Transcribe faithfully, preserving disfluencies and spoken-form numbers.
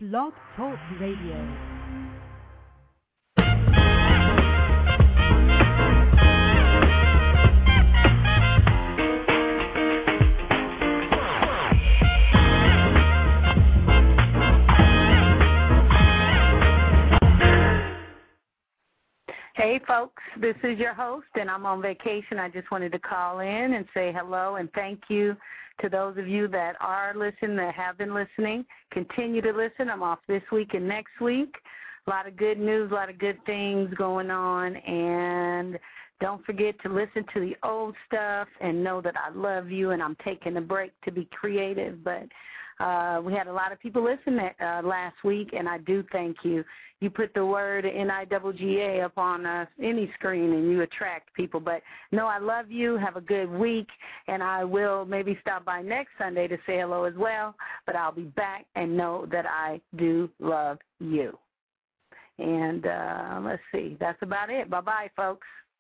Blog Talk Radio. Hey, folks, this is your host, and I'm on vacation. I just wanted to call in and say hello and thank you to those of you that are listening, that have been listening. Continue to listen. I'm off this week and next week. A lot of good news, a lot of good things going on, and don't forget to listen to the old stuff and know that I love you, and I'm taking a break to be creative, but Uh, we had a lot of people listen uh, last week, and I do thank you. You put the word N I G G A up on uh, any screen, and you attract people. But, no, I love you. Have a good week, and I will maybe stop by next Sunday to say hello as well, but I'll be back and know that I do love you. And uh, let's see. That's about it. Bye-bye, folks.